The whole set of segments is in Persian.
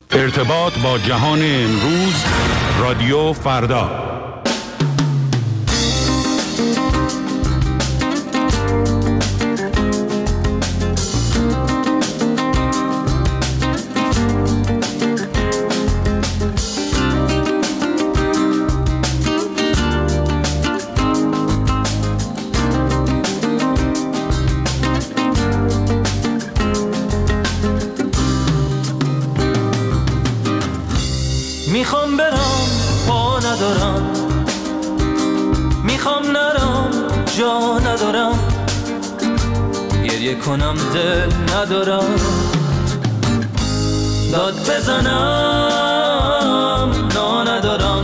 ارتباط با جهان امروز، رادیو فردا. میخوام برم پا ندارم، میخوام نرم جا ندارم، گریه کنم دل ندارم، داد بزنم نا ندارم،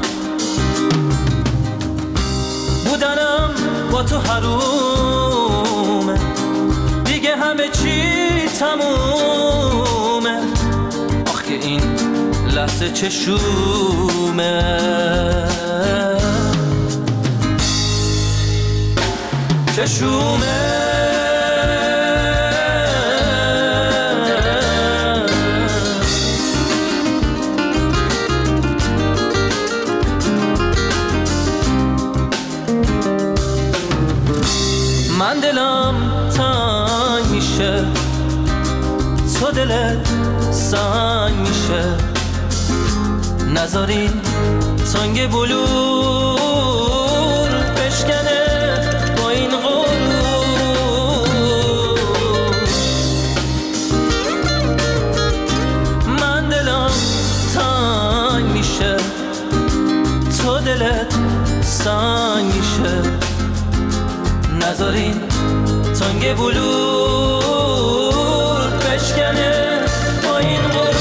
بودنم با تو حرومه، دیگه همه چی تمومه، آخ که این لحظه چشومه چشومه من دلم تنگ میشه، تو دلت سنگ میشه، نذارین تنگ بلور بشکنه با این غرور، من دلم تنگ میشه، تو دلت سنگ میشه، نذارین تنگ بلور بشکنه با این غرور.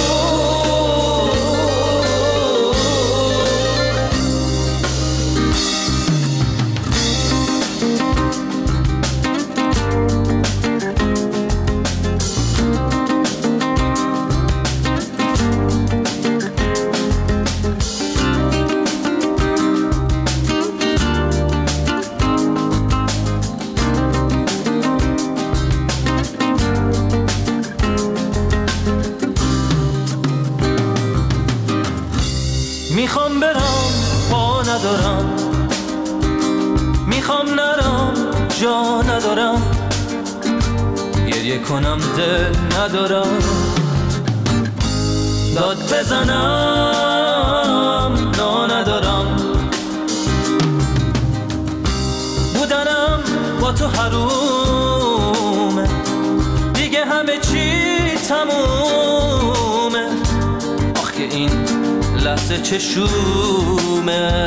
میخوام برم پا ندارم، میخوام نرم جا ندارم، گریه کنم دل ندارم، داد بزنم نا ندارم، بودنم با تو حرومه، دیگه همه چی تمومه، آخ که این لحظه چشومه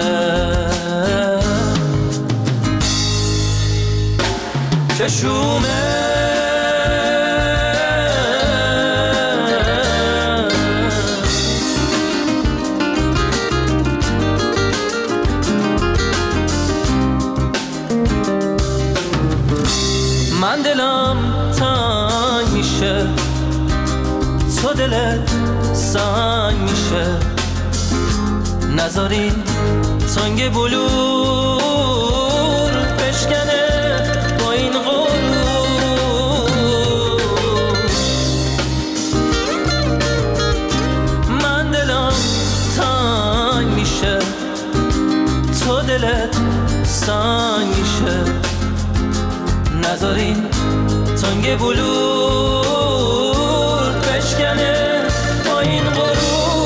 چشومه من دلم تنگ میشه، تو دلت سنگ میشه، نذارین تنگ بلور بشکنه با این غرور، من دلم تنگ میشه، تو دلت سنگ میشه، نذارین تنگ بلور بشکنه با این غرور.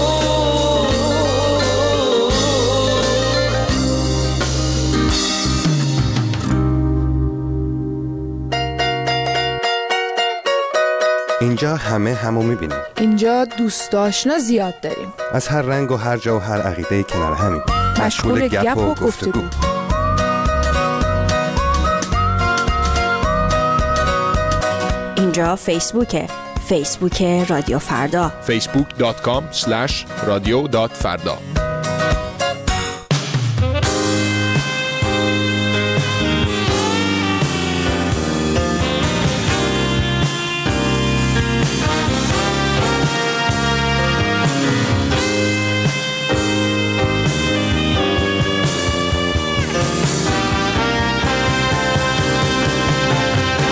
اینجا همو میبینیم. اینجا دوست آشنا زیاد داریم. از هر رنگ و هر جا و هر عقیده کنار همیم. مشغول گپ و گفتگو. اینجا فیسبوک رادیو فردا، facebook.com/radio.farda.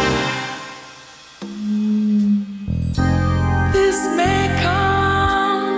This may come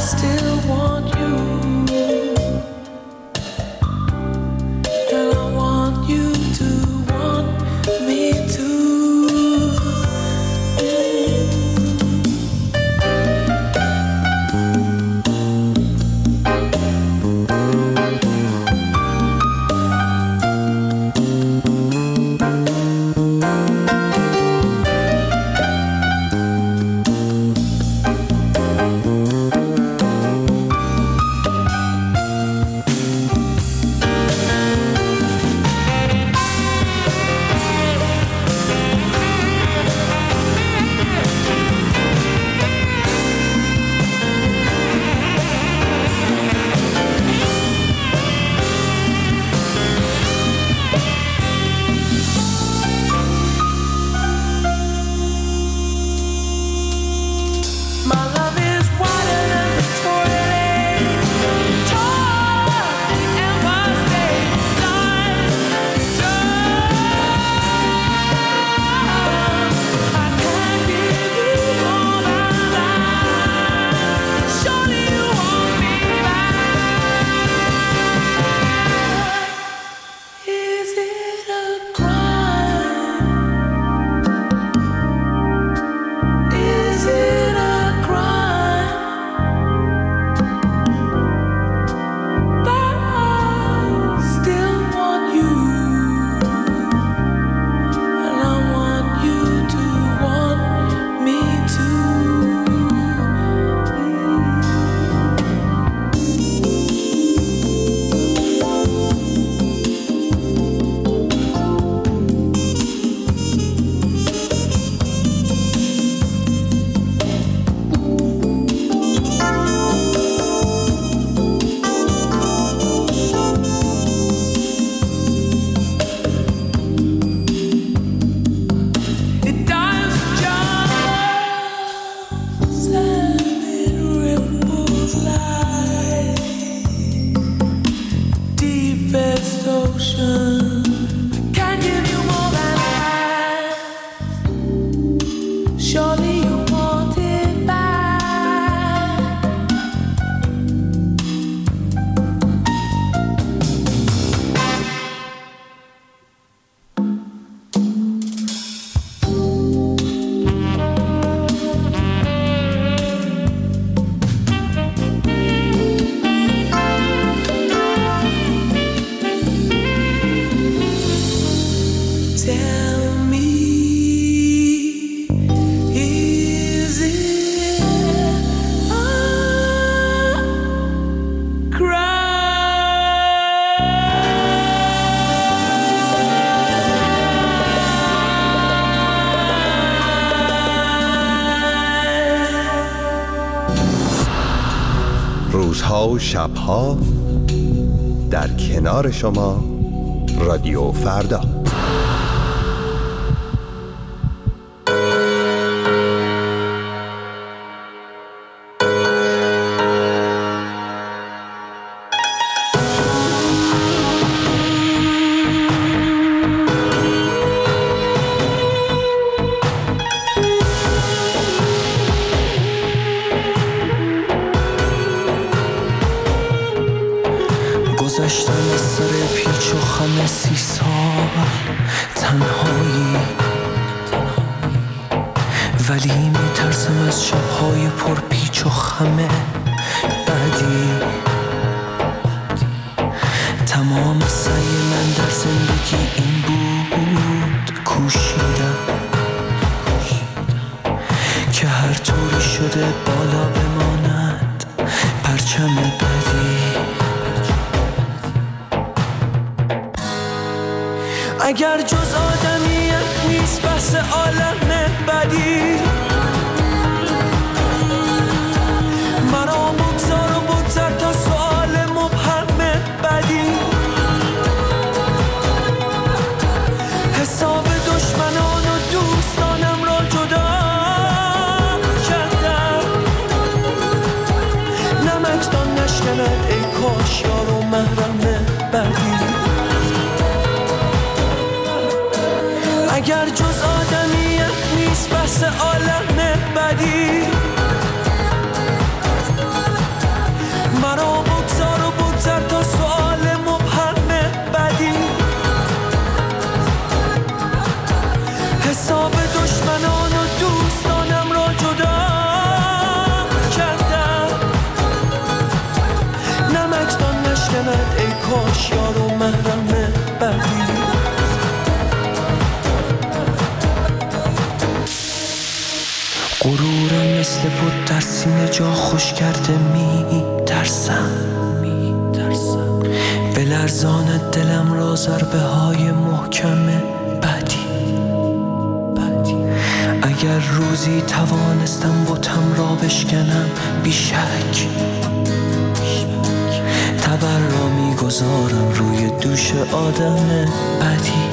روزها و شبها در کنار شما رادیو فردا. گذشتم از سر پیچ و خم 30 سال تنهایی، ولی میترسم از شبهای پر پیچ و خم بعدی. تمام سعی من در زندگی این بود کوشیدم که هر طوری شده بالا بماند پرچم بعدی. اگر جز آدمیت نیست بحث عالم بدی، مرا بگذار و بگذر تا سؤال مبهم بدی. حساب دشمنان و دوستانم را جدا کردم، نمکدان نشکند ای کاش یار و محرم بدی. اگر جز آدمیت نیست بحث عالم در سینه جا خوش کرده می ترسم به لرزان دلم را ضربه های محکم بعدی. اگر روزی توانستم بتم را بشکنم بیشک تبر را میگذارم روی دوش آدم بعدی.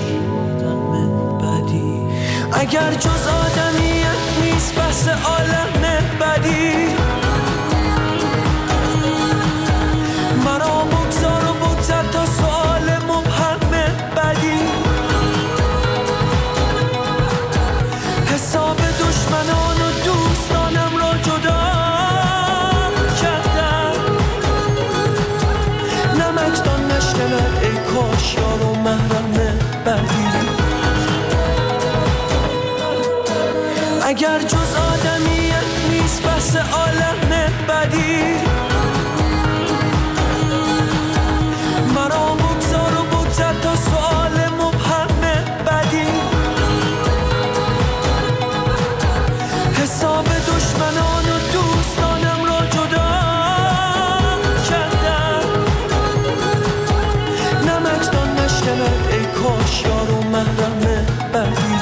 اگر جز آدمیت نیست بحث عالم بعدی، مرا بگذار و بگذر تا سؤال مبهم بعدی. حساب دشمنان و دوستانم را جدا کردم، نمکدان نشکند ای کاش یار و محرم بعدی. اگر جز آدمیت نیست بحث عالم بعدی، مرا بگذار و بگذر تا سؤال مبهم بعدی. حساب دشمنان و دوستانم را جدا کردم، نمکدان نشکند ای کاش یار و محرم بعدی.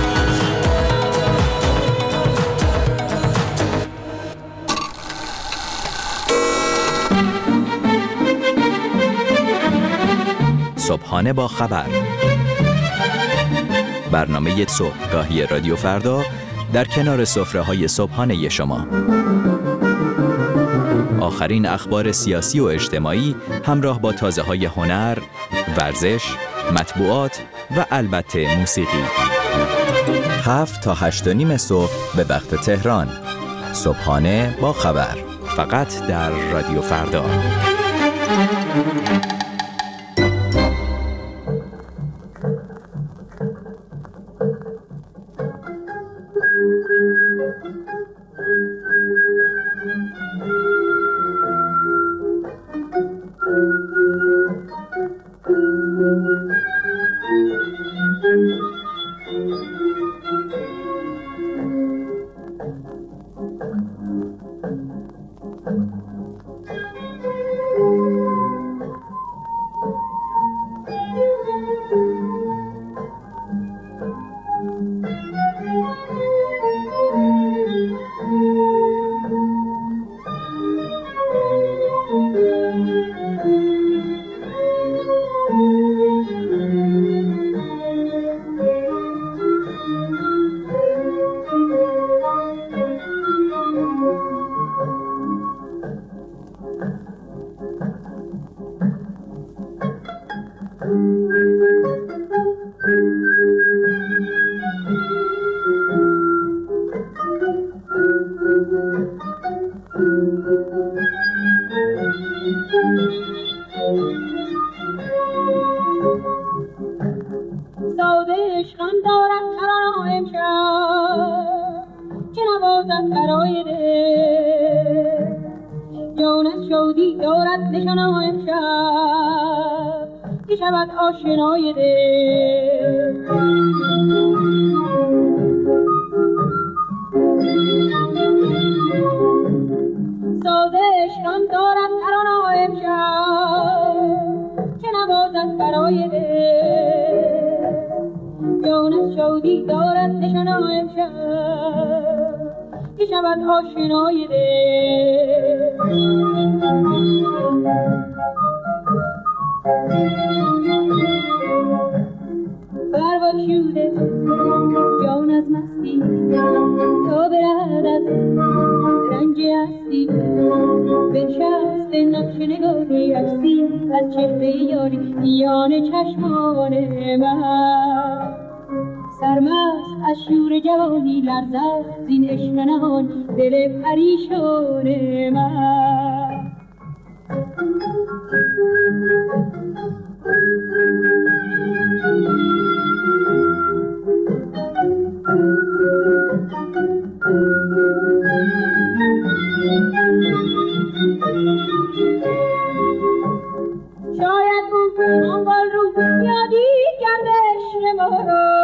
صبحانه با خبر، برنامه صبحگاهی رادیو فردا در کنار سفره‌های صبحانه شما. آخرین اخبار سیاسی و اجتماعی همراه با تازه‌های هنر، ورزش، مطبوعات و البته موسیقی. 7 تا 8:30 صبح به وقت تهران. صبحانه با خبر، فقط در رادیو فردا.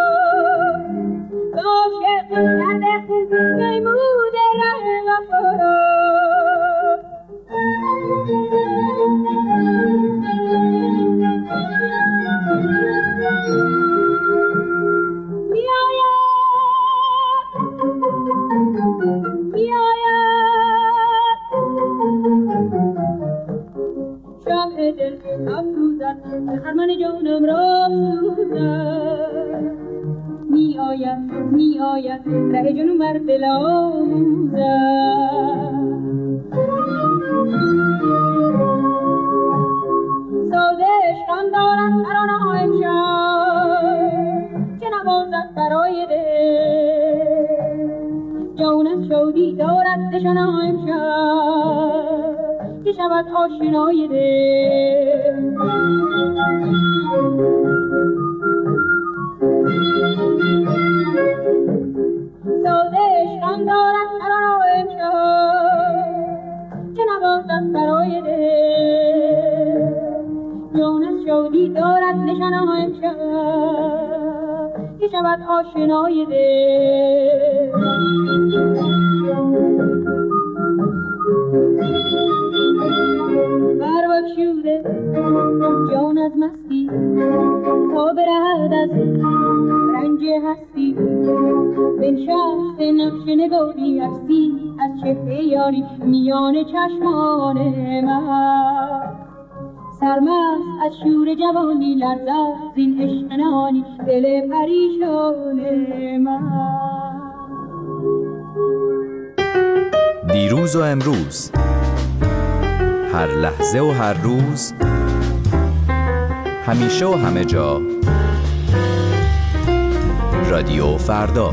عاشق کرده میمود ره وفا آید خرمن جانم را سوزد می آید ره جنون بر دل آموزد ساده عشقم دارد ترانه ها امشب که نوازد برای دل جان از شادی دارد نشانه ها امشب که شود آشنای دل ساده عشقم دارد ترانه ها امشب که نوازد برای دل جان از شادی دارد نشانه ها امشب که شود آشنای دل بربگشوده جان از مستی تا برهد از رنج هستی بنشست نقش نگاری عکسی از چهره یاری میان چشمان من سرمست از شور جوانی لرزد زین عشق نهانی دل پریشان من دیروز و امروز، هر لحظه و هر روز، همیشه و همه جا، رادیو فردا.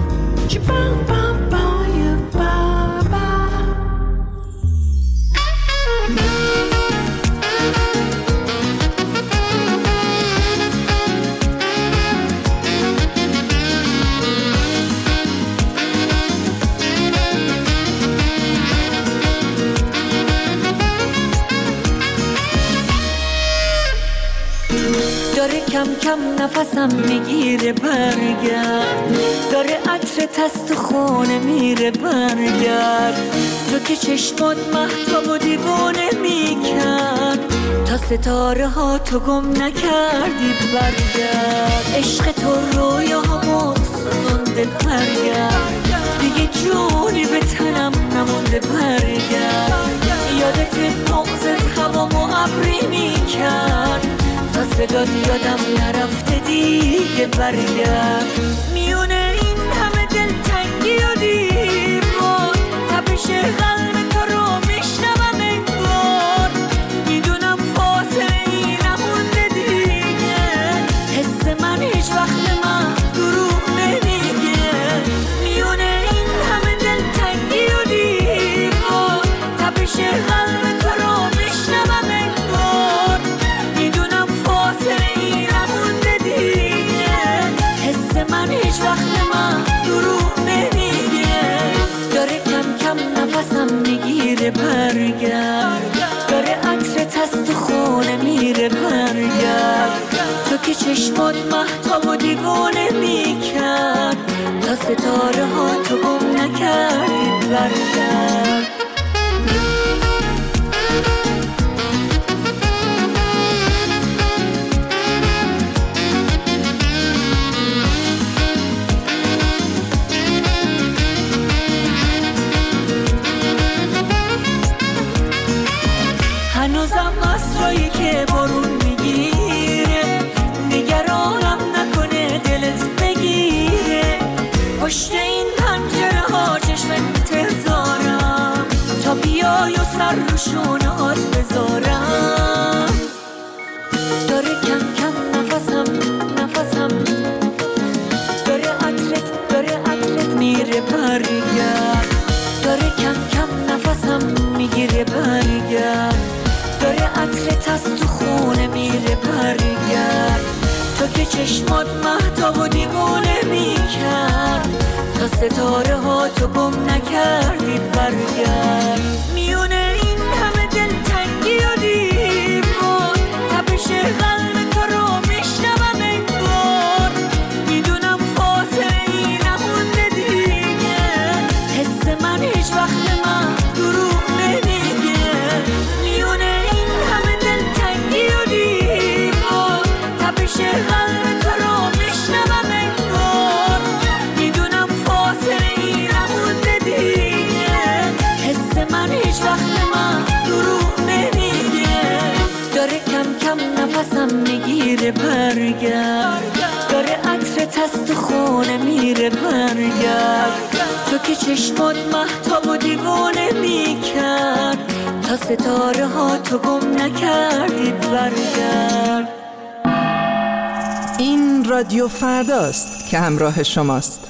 داره کم کم نفسم میگیره برگرد داره عطرت از تو خونه میره برگرد تو که چشمات مهتاب و دیوانه میکرد تا ستاره ها تو گم نکردی برگرد عشق تو رویاهامو سوزونده برگرد دیگه جونی به تنم نمونده برگرد یادت بغضت هوامو ابری میکرد تا صدات یادم نرفته دیگه برگرد میونه این همه دلتنگی و دیوار تپش قلب تو رو میشنوم انگار میدونم فاصله ای نمونده دیگه حس من هیچ وقت من دروغ نمیگه میونه این همه دلتنگی و دیوار تپش قلب تو رو میشنوم انگار میدونم فاصله ای نمونده دیگه حس من هیچ وقت من دروغ نمیگه داره کم کم نفسم میگیره برگرد داره عطرت از تو خونه میره برگرد تو که چشمات مهتاب و دیوانه میکرد تا ستاره ها تو گم نکردی برگرد هنوزم اسرایی که بارون میگیره نگرانم نکنه دلت بگیره پشت این پنجره ها چشم انتظارم تا بیای و سر رو شونهات بذارم داره کم کم نفسم داره عطرت میره برگرد داره کم کم نفسم میگیره برگرد داره عطرت از تو خونه میره برگرد تو که چشمات مهتاب و دیوانه میکرد تا ستاره ها تو گم نکردی برگرد میونه این همه دلتنگی و دیوار تپش قلب تو رو میشنوم انگار میدونم فاصله ای نمونده دیگه حس من هیچ وقت من دروغ نمیگه میونه این همه دلتنگی و دیوار تپش قلب تو رو میشنوم انگار میدونم فاصله ای نمونده دیگه حس من هیچ وقت نفسم میگیره برگرد، داره عطرت از تو خونه میره برگرد، تو که چشمات مهتاب و دیوانه میکرد، تا ستاره ها تو گم نکردید برگرد. این رادیو فرداست که همراه شماست.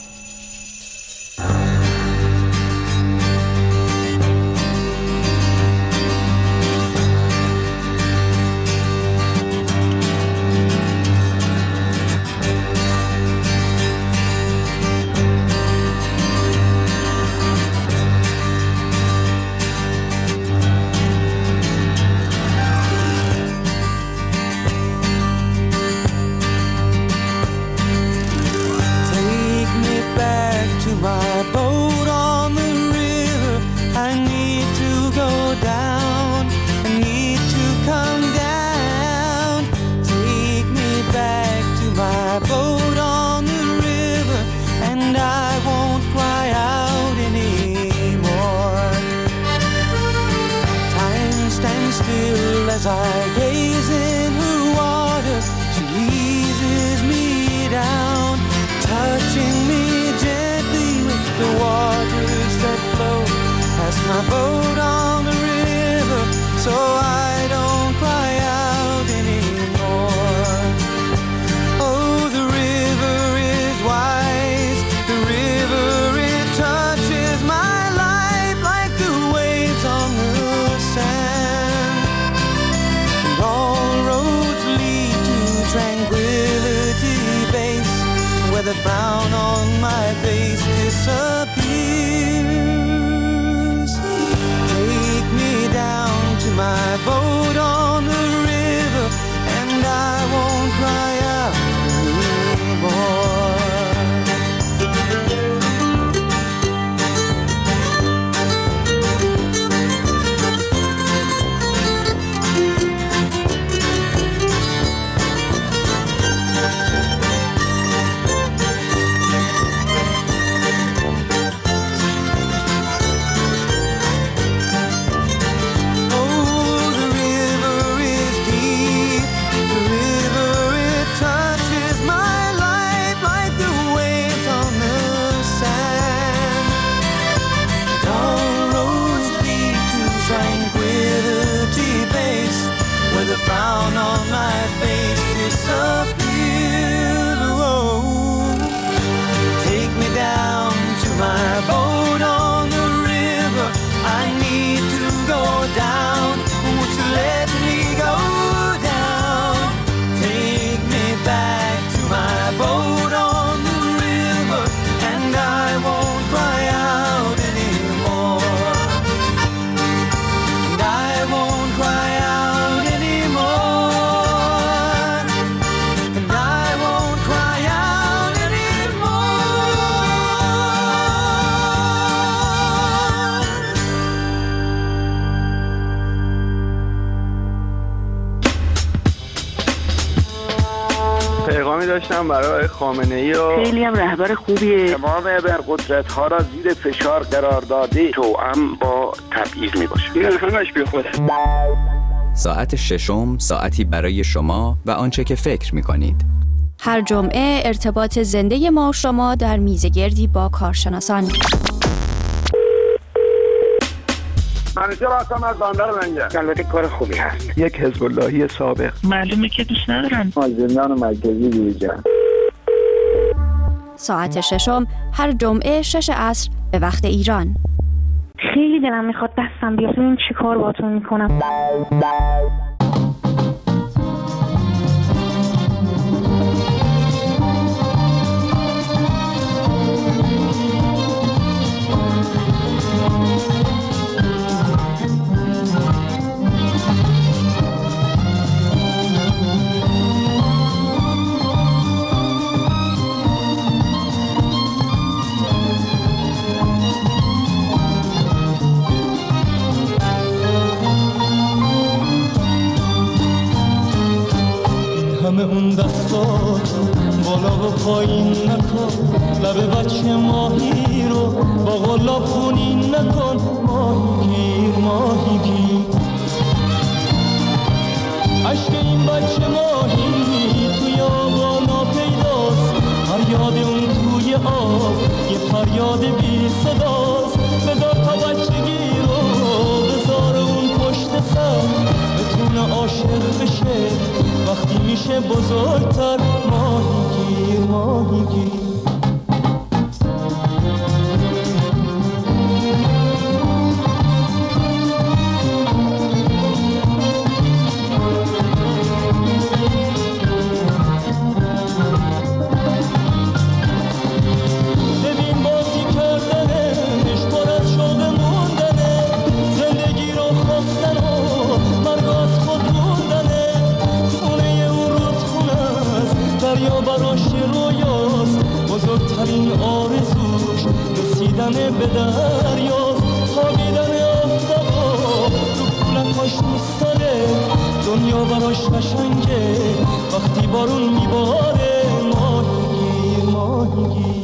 As I gaze in her water, she eases me down, touching me gently with the waters that flow past my boat on the river, so I don't cry out anymore. Oh, the river is wise, the river, it touches my life like the waves on the sand. All roads lead to Tranquility Base, where the frown on my face disappears. Take me down to my boat on the river, and I won't cry out anymore. Frown on my face disappears. Oh, take me down to my boat on the river. I need to go down. Won't you let me go down? Take me back to my boat on the river, and I won't cry out anymore. And I won't cry out. پیغامی داشتم برای خامنه‌ای و خیلی هم رهبر خوبیه. تمام ابرقدرت‌ها را زیر فشار قرار داده، توأم با تبعیض میباشه. این همش بیخوده. ساعت ششم، ساعتی برای شما و آنچه که فکر می‌کنید. هر جمعه ارتباط زنده ما و شما در میزگردی با کارشناسان. منیژه راستم از باندر منجه. البته کار خوبی هست. یک حزب اللهی سابق. معلومه که دوست ندارن. زندان مرکزی بیرجن. ساعت ششم هر جمعه 6 عصر به وقت ایران. خیلی دلم میخواد دستم بیاد. این چی کار باهاتون میکنم؟ همه اون دستاتو بالا و پایین نکن، لب بچه ماهی رو با غلاب خونین نکن، ماهی گیر ماهی گیر. عشق این بچه میشه بزرگتر. ماهیگیر ماهیگیر بزرگترین آرزوش رسیدن به دریاست. خوابیدن آفتابا رو پولکاش دوست داره. دنیا براش قشنگه وقتی بارون میباره. ماهیگیر ماهیگیر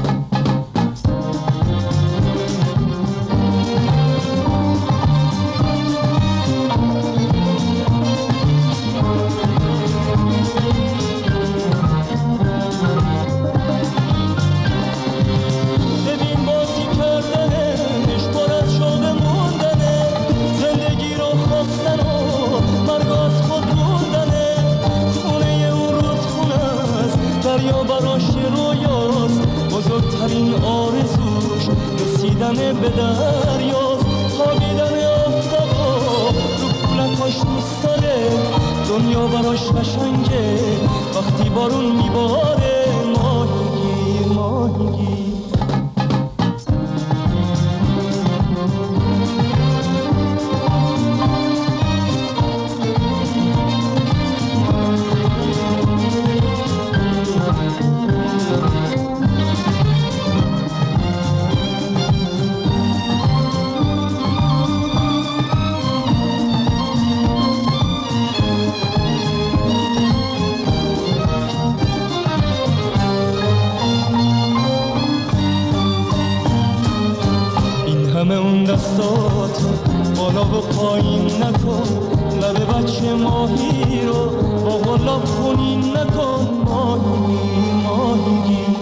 بزرگترین آرزوش رسیدن به دریاست. خوابیدن آفتابا رو پولکاش دوست داره. دنیا براش قشنگه وقتی بارون میباره. ماهیگیر ماهیگیر دستاتو بالا و پایین نکن. لب بچه ماهی رو با غلاب خونین نکن. ماهیگیر ماهیگیر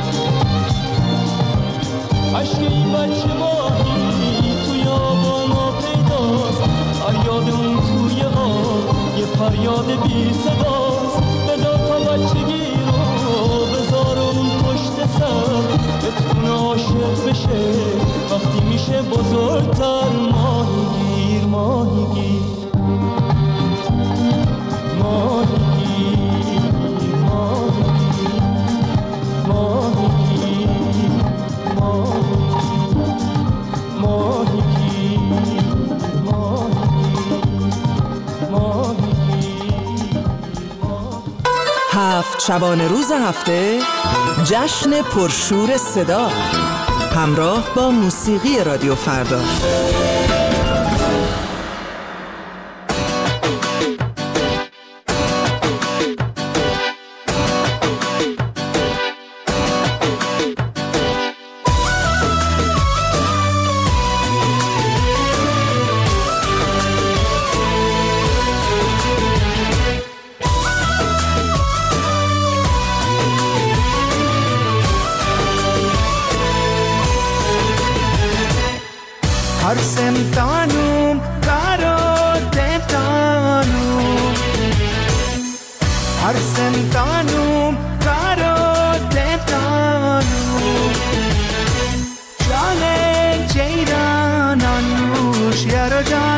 عشق این بچه ماهی توی آبانا پیداست. فریاد اون توی آب یه فریاد بی صداست. بذار تا بچگی رو بذار اون پشت سر بتونه عاشق بشه وقتی میشه بزرگتر. ماهیگیر ماهیگیر ماهیگیر ماهیگیر ماهیگیر هفت شبانه روز هفته جشن پرشور صدا همراه با موسیقی رادیو فردا. Arsentanum carotetanum Arsentanum carotetanum Jane jeiran anush yarojan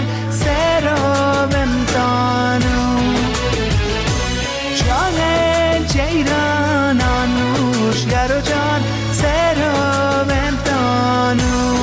seraventanum Jane jeiran anush yarojan seraventanum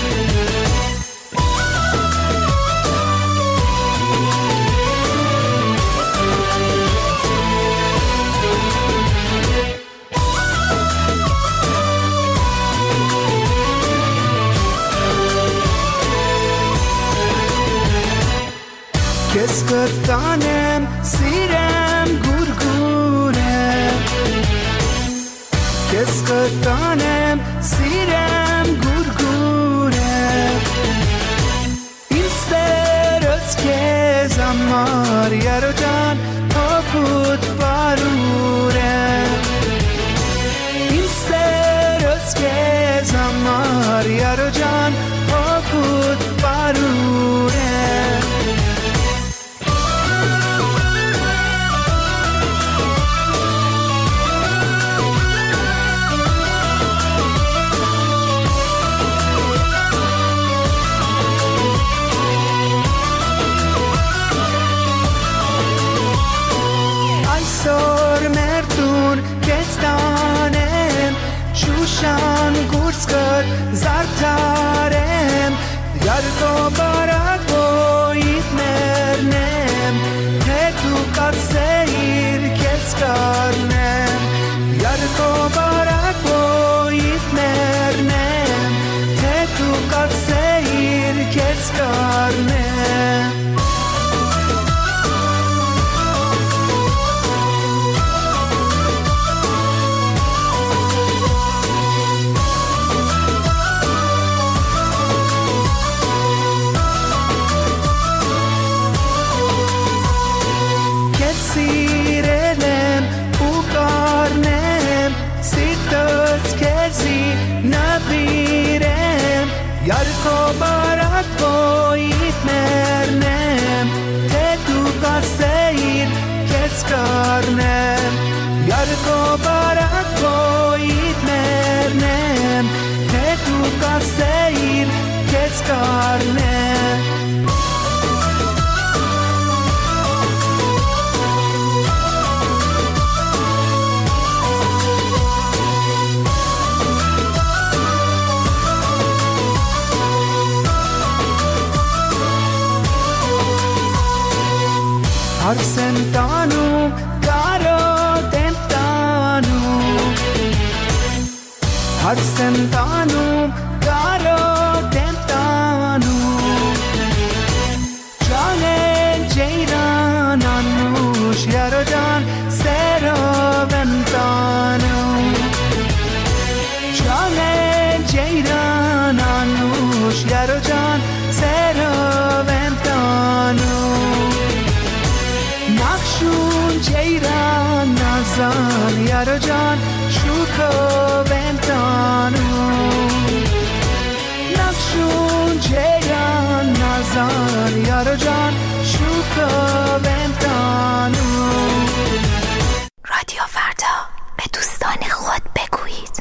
Keskırtanem sirem gurgure Keskırtanem sirem gurgure İsteröz kezamar yarocan toput barure İsteröz kezamar yarocan toput barure zartarem yarko barakoit mernem te tu katseir keskarnem yarko barakoit mernem te tu katseir keskarnem yarko barakoit mernem te tu kaseir keskarnem yarko barakoit mernem te tu kaseir keskarnem har sentanu caro tentanu har sentanu caro tentanu jane jeiran anush yarojan sero ventanu jane jeiran anush yarojan sero ventanu Nakshun jeiran nazan yarojan shuko ventanu Nakshun jeiran nazan yarojan shuko ventanu رادیو فردا به دوستان خود بگویید.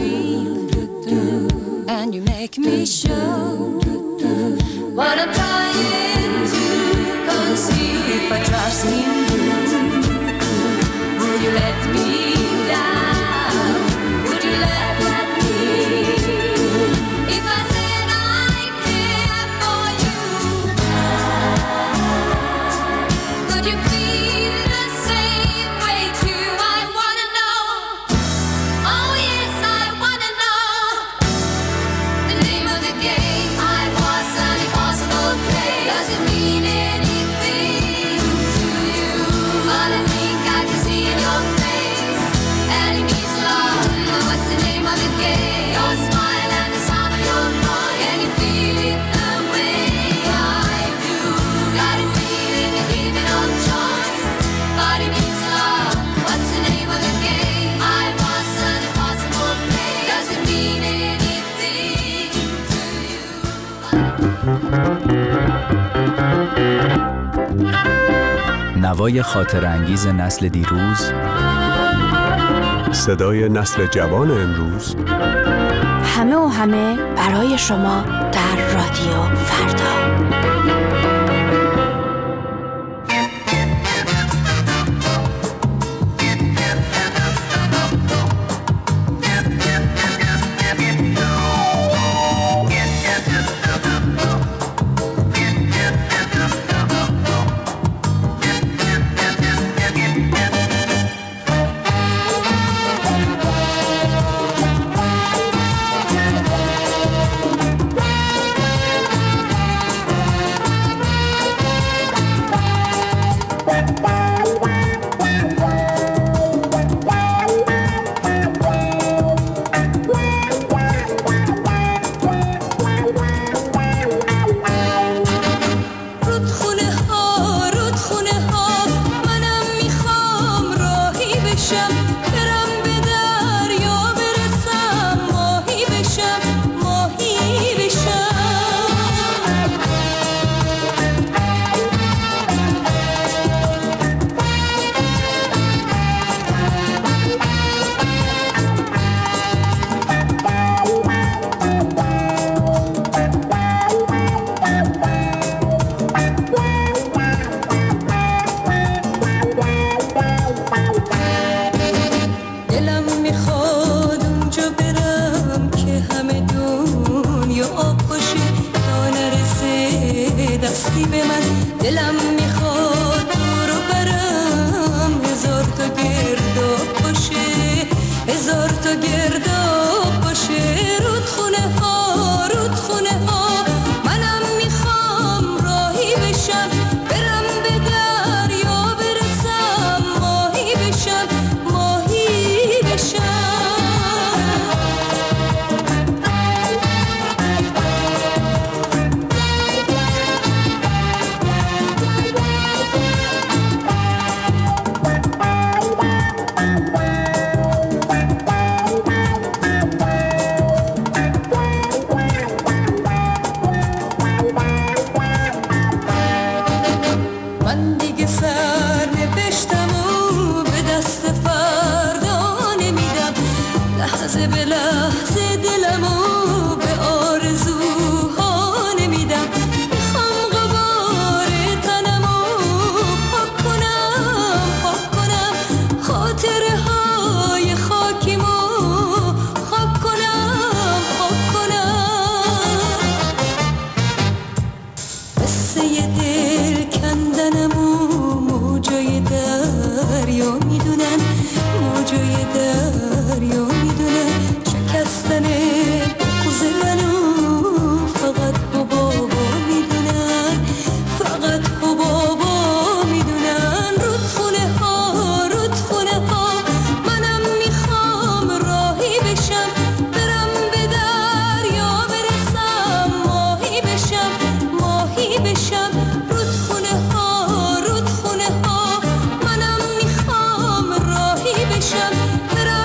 What I'm trying I've seen you. Would you let me down? Would you let me? If I said I care for you, could you feel the same way too? I wanna know. Oh yes, I wanna know the name of the game. I was an impossible play. Does it mean anything to you? But I think I can see in your face, and it means love. What's the name of the game? Your smile and the sound of your voice. Can you feel it the way I do? Got a feeling you give me no choice, but it means love. What's the name of the game? I was an impossible play. Does it mean anything to you? نوای خاطر انگیز نسل دیروز، صدای نسل جوان امروز، همه و همه برای شما در رادیو فردا. رودخونه ها منم میخوام راهی بشم.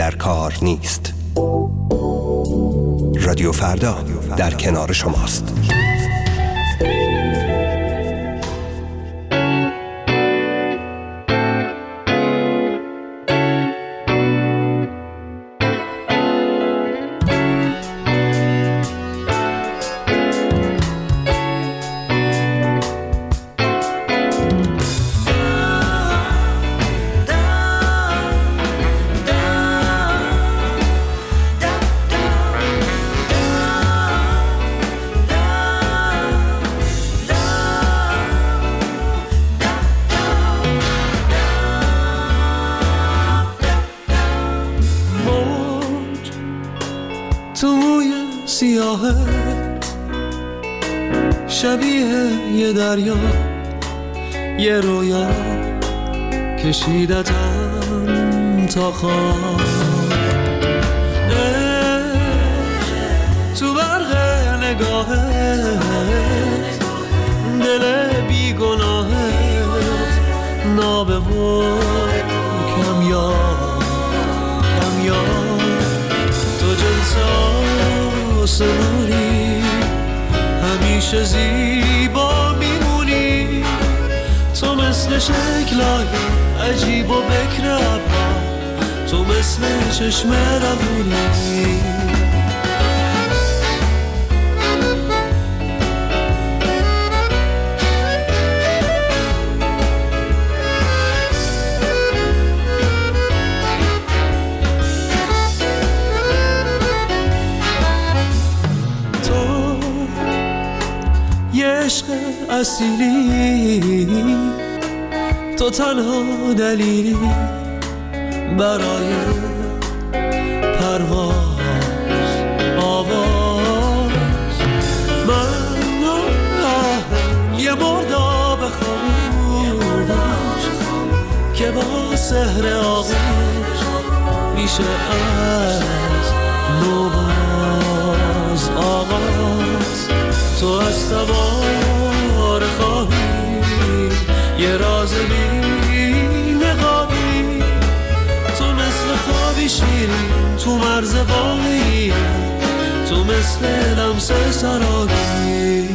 در کار نیست. رادیو فردا در کنار شماست. شبیه یه دریا، یه رویا کشیدتم تا خواب، تو برق نگاهت دل بیگناهت نابه و کمیاب تو جنس آسمانی همیشه زیبا میمونی، تو مثل شکلای عجیب و بکر ابرا، تو مثل چشم روونی. عشق اصیلی، تو تنها دلیلی برای پرواز آواز. من یه مرداب خاموش که با سحر آغوش میشه از نوباز آغاز. تو از تبار خواهی یه راز بی نقابی، تو مثل خوابی شیرین تو مرز واقعی، تو مثل لمس سرابی.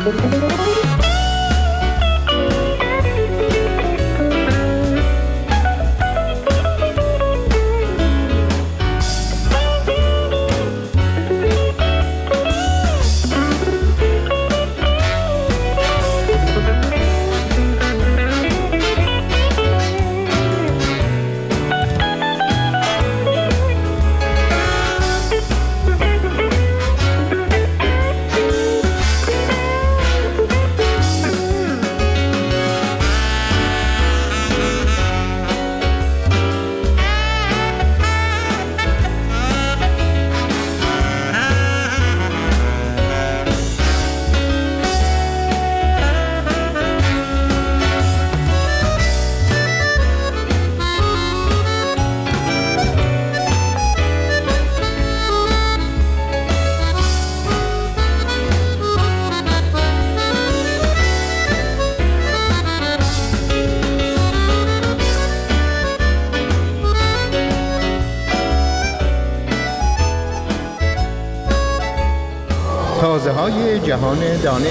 تازه‌های جهان دانش.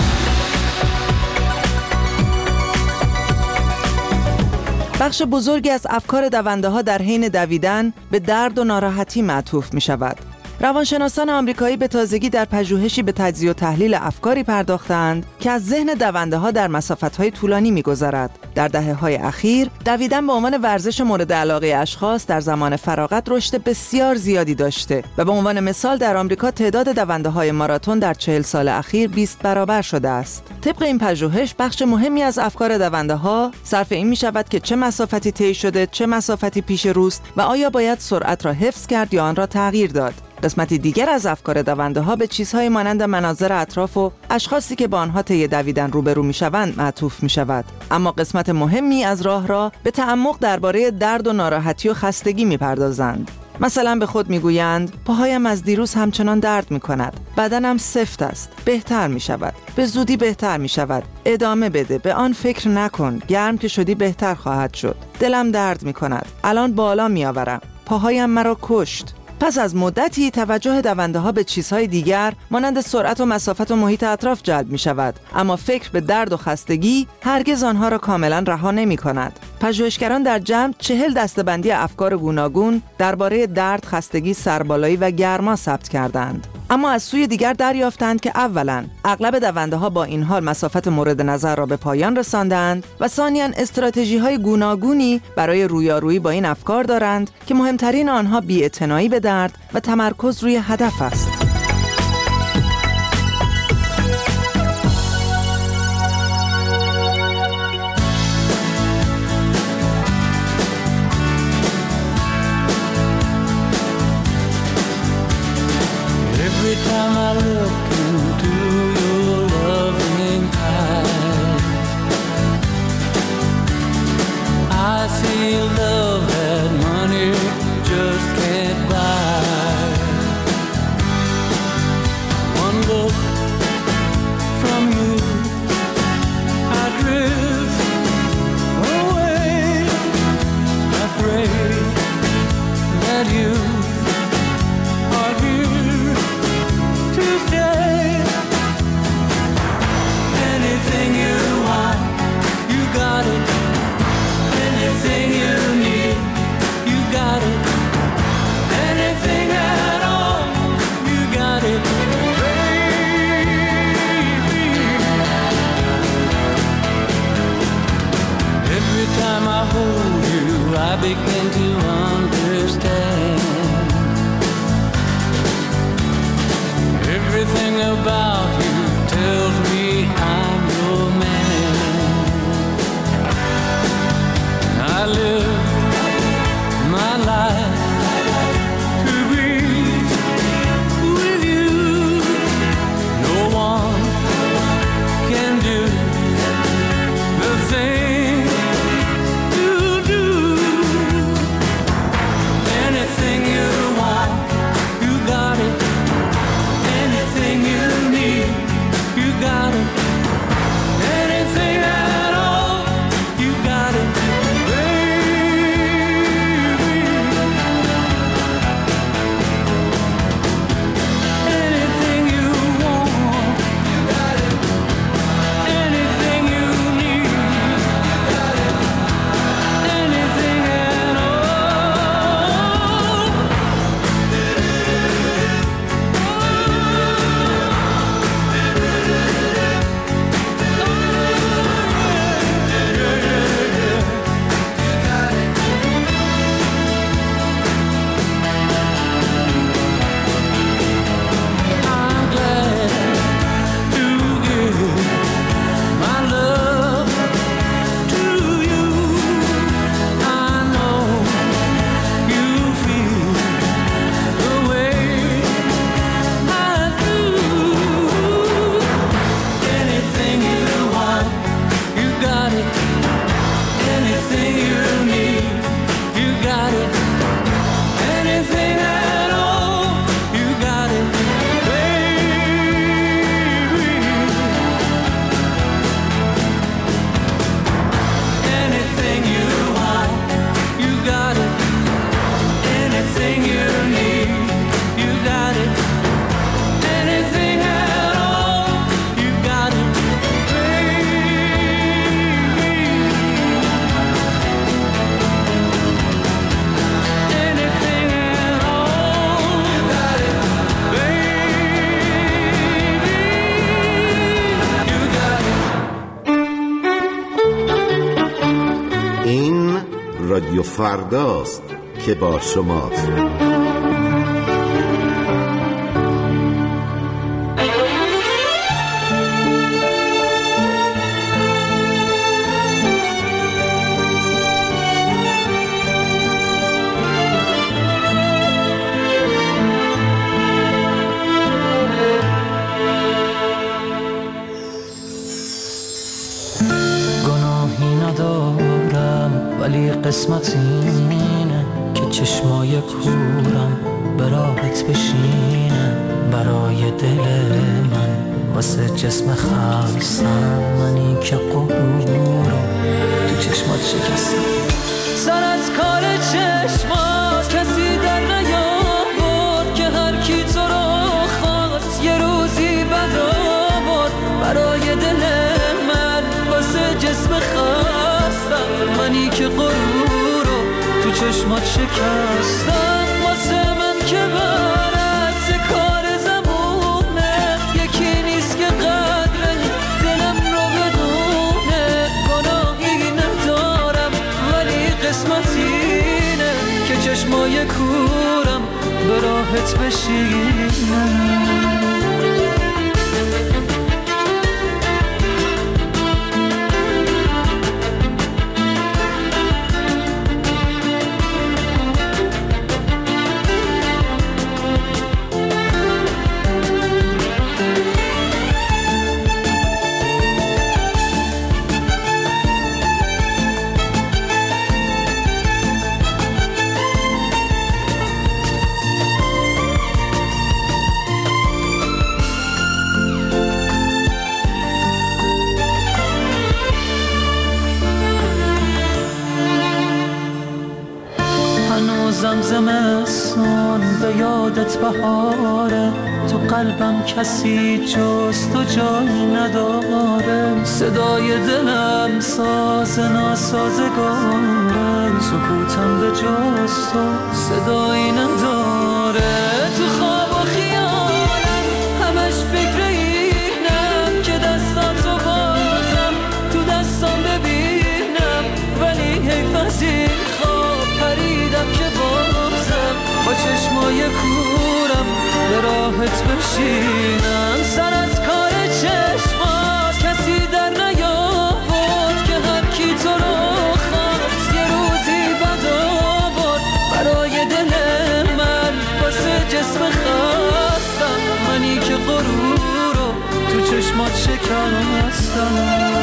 بخش بزرگی از افکار دونده‌ها در حین دویدن به درد و ناراحتی معطوف می‌شود. روانشناسان آمریکایی به تازگی در پژوهشی به تجزیه و تحلیل افکاری پرداختند که از ذهن دونده‌ها در مسافت‌های طولانی می‌گذرد. در دهه‌های اخیر دویدن به عنوان ورزش مورد علاقه اشخاص در زمان فراغت رشد بسیار زیادی داشته و به عنوان مثال در آمریکا تعداد دونده‌های ماراتون در 40 سال اخیر 20 برابر شده است. طبق این پژوهش بخش مهمی از افکار دونده‌ها صرف این می‌شود که چه مسافتی طی شده، چه مسافتی پیش روست و آیا باید سرعت را حفظ کرد یا آن را تغییر داد. قسمتی دیگر از افکار دونده‌ها به چیزهای مانند مناظر اطراف و اشخاصی که با آنها طی دویدن روبرو می‌شوند معطوف می‌شود. اما قسمت مهمی از راه را به تعمق درباره درد و ناراحتی و خستگی می‌پردازند. مثلا به خود میگویند پاهایم از دیروز همچنان درد می‌کند، بدنم سفت است، بهتر می‌شود، به زودی بهتر می‌شود، ادامه بده، به آن فکر نکن، گرم که شدی بهتر خواهد شد، دلم درد می‌کند، الان بالا می‌آورم. پاهایم مرا کشت. پس از مدتی توجه دونده ها به چیزهای دیگر مانند سرعت و مسافت و محیط اطراف جلب می شود، اما فکر به درد و خستگی هرگز آنها را کاملا رها نمی کند. پژوهشگران در جمع 40 دسته‌بندی افکار گوناگون درباره درد، خستگی، سربالایی و گرما ثبت کردند. اما از سوی دیگر دریافتند که اولاً اغلب دونده ها با این حال مسافت مورد نظر را به پایان رساندند و ثانیاً استراتژی‌های گوناگونی برای رویارویی با این افکار دارند که مهمترین آنها بی‌اعتنایی به درد و تمرکز روی هدف است. Every time I look into your loving eyes, I see love that money just can't buy. One look from you, I drift away. I pray that you are here to stay. Anything you want, you got it. Anything you need, you got it. Anything at all, you got it, baby. Every time I hold you, I begin to understand. Everything about you tells me I'm your man. I live my life to be with you. No one can do the thing you do. Anything you want, you got it. Anything you need, you got it. Anything at all, you got it, baby. Anything you want, you got it. Anything you need, you got it. Anything at all. I'm glad to give my love to you. I know you feel the way I do. Anything you want, you got it. Anything you need, you got it. Anything at all, you got it, baby. Anything you want, you got it. Anything you need, you got it. Anything at all, you got it, baby. Anything at all, you got it, baby. You got it. این رادیو فرداست که با شماست. گناهی ندارم ولی قسمت اینه که چشمای کورم به راحت بشینه برای دل من واسه جسم خستم منی که قبورم تو چشمات شکستم سر از کار چشمات کسی منی که غرور رو تو چشمات شکستم. واسه من که برعکس کار زمونه، یکی نیست که قدر دلم رو بدونه. گناهی ندارم ولی قسمت اینه که چشمای کورم به راحت بشینه. زمستون به یادت بهاره، تو قلبم کسی جز تو جای نداره. صدای دلم ساز ناسازگاره، سکوتم به جز تو صدایی نداره. تو خواب و خیالم همش فکر اینم که دستاتو بازم تو دستام ببینم، ولی حیف از این خواب پریدم که با چشمای کورم به راحت بشینم. سر از کار چشمات کسی در نیاورد که هر کی تو رو خواست یه روزی بد آورد. برای دل من واسه جسم خستم، منی که غرور رو تو چشمات شکستم.